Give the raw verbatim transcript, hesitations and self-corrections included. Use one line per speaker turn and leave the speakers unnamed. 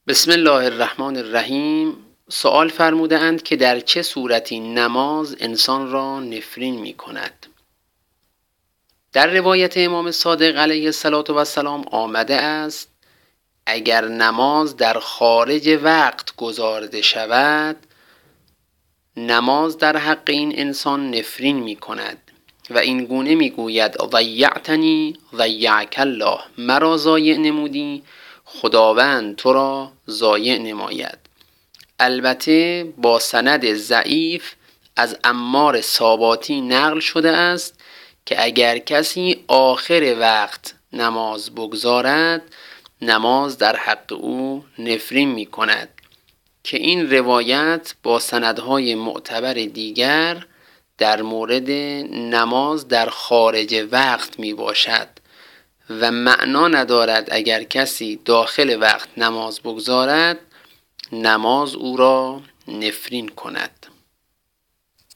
بسم الله الرحمن الرحیم. سوال فرموده اند که در چه صورتی نماز انسان را نفرین می کند؟ در روایت امام صادق علیه السلام آمده است اگر نماز در خارج وقت گزارده شود، نماز در حق این انسان نفرین می کند و این گونه می گوید ضیعتنی ضیعک الله، مرا ضایع نمودی خداوند تو را ضایع نماید. البته با سند ضعیف از عمار ساباتی نقل شده است که اگر کسی آخر وقت نماز بگذارد، نماز در حق او نفرین می کند، که این روایت با سندهای معتبر دیگر در مورد نماز در خارج وقت می باشد و معنا ندارد اگر کسی داخل وقت نماز بگذارد نماز او را نفرین کند.